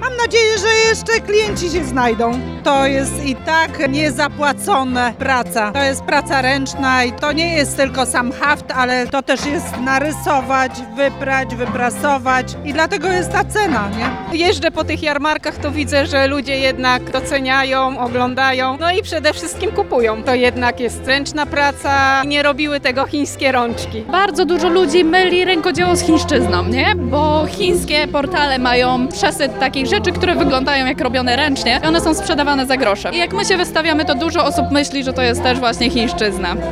Mam nadzieję, że jeszcze klienci się znajdą. To jest i tak niezapłacona praca. To jest praca ręczna i to nie jest tylko sam haft, ale to też jest narysować, wyprać, wyprasować i dlatego jest ta cena, nie? Jeżdżę po tych jarmarkach, to widzę, że ludzie jednak doceniają, oglądają, no i przede wszystkim kupują. To jednak jest ręczna praca, nie robiły tego chińskie rączki. Bardzo dużo ludzi myli rękodzieło z chińszczyzną, nie? Bo chińskie portale mają przesyt takich rzeczy, które wyglądają jak robione ręcznie i one są sprzedawane za grosze. I jak my się wystawiamy, to dużo osób myśli, że to jest też właśnie chińszczyzna.